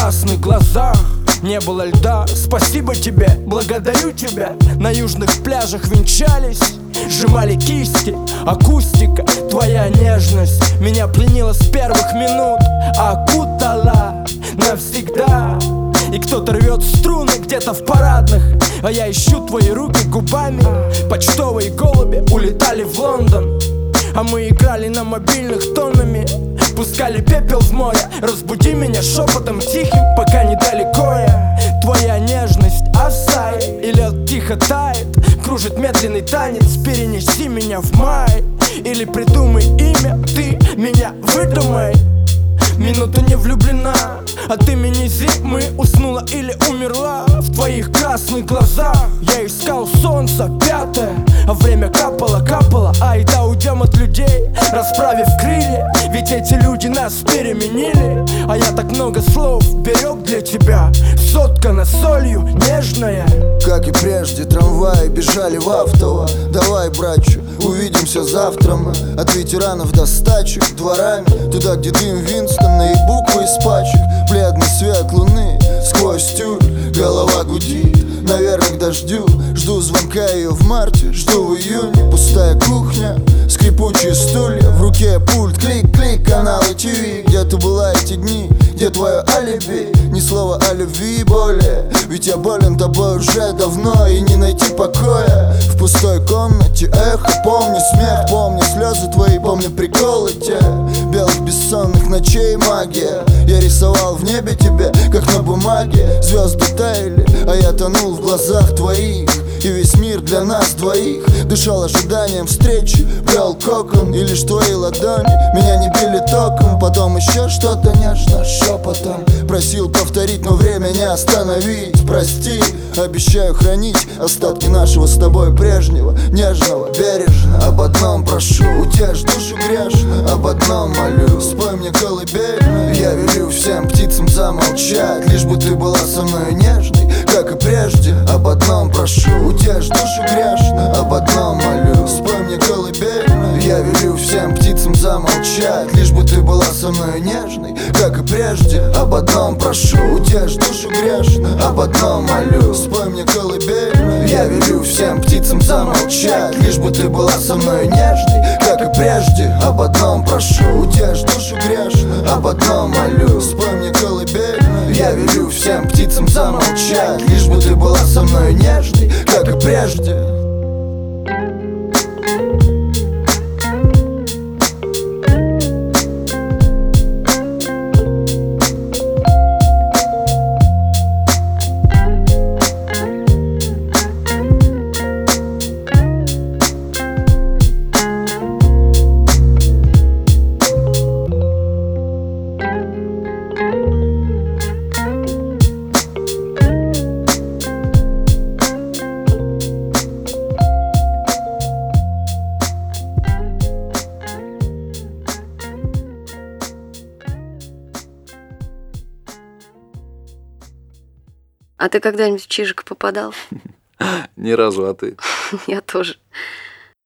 красных глазах не было льда. Спасибо тебе, благодарю тебя. На южных пляжах венчались, сжимали кисти. Акустика, твоя нежность меня пленила с первых минут, окутала навсегда. И кто-то рвет струны где-то в парадных, а я ищу твои руки губами. Почтовые голуби улетали в Лондон, а мы играли на мобильных тоннами. Пускали пепел в море, разбуди меня шепотом тихим, пока недалеко я. Твоя нежность офсайд, и лед тихо тает, кружит медленный танец. Перенеси меня в май, или придумай имя, ты меня выдумай. Минута не влюблена, от имени зимы уснула или умерла. В твоих красных глазах я искал солнце пятое, а время капало, айда уйдем от людей, расправив крылья. Ведь эти люди нас переменили, а я так много слов берег для тебя, соткана солью нежная. Как и прежде, трамваи бежали в автово. Давай, братчу, увидимся завтра мы. От ветеранов до стачек дворами, туда, где дым Винстона и буквы из пачек. Бледный свет луны сквозь тюль, голова гудит, наверное, к дождю. Жду звонка ее в марте, жду в июне. Пустая кухня, скрипучие стулья, в руке пульт, клик-клик, каналы ТВ. Где ты была эти дни, где твое алиби? Ни слова о любви более, ведь я болен тобой уже давно, и не найти покоя в пустой комнате. Эхо, помню смех, помню слезы твои, помню приколы те. Белых бессонных ночей магия, я рисовал в небе тебя, как на бумаге. Звезды таяли, а я тонул в глазах твоих, и весь мир для нас двоих дышал ожиданием встречи. Брел кокон, и лишь твои ладони меня не били током. Потом еще что-то нежно шепотом просил повторить, но время не остановить. Прости, обещаю хранить остатки нашего с тобой прежнего, нежного, бережно. Об одном прошу, утешь душу грешно, об одном молю, спой мне колыбельную. Я велю всем птицам замолчать, лишь бы ты была со мной нежной, как и прежде. Об одном прошу, утешь душу грешно, об одном молю, спой мне колыбельную. Я велю всем птицам замолчать, лишь бы ты была со мной нежной, как и прежде. Об одном прошу, утешь душу грешно, об одном молю, спой мне колыбельную. Я велю всем птицам замолчать, лишь бы ты была со мной нежной, как и прежде. Об одном прошу, утешь душу грешно, об одном молю, спой мне колыбельную. Я велю всем птицам замолчать, лишь бы ты была со мной нежной, как и прежде. А ты когда-нибудь в Чижик попадал? Ни разу, а ты? Я тоже.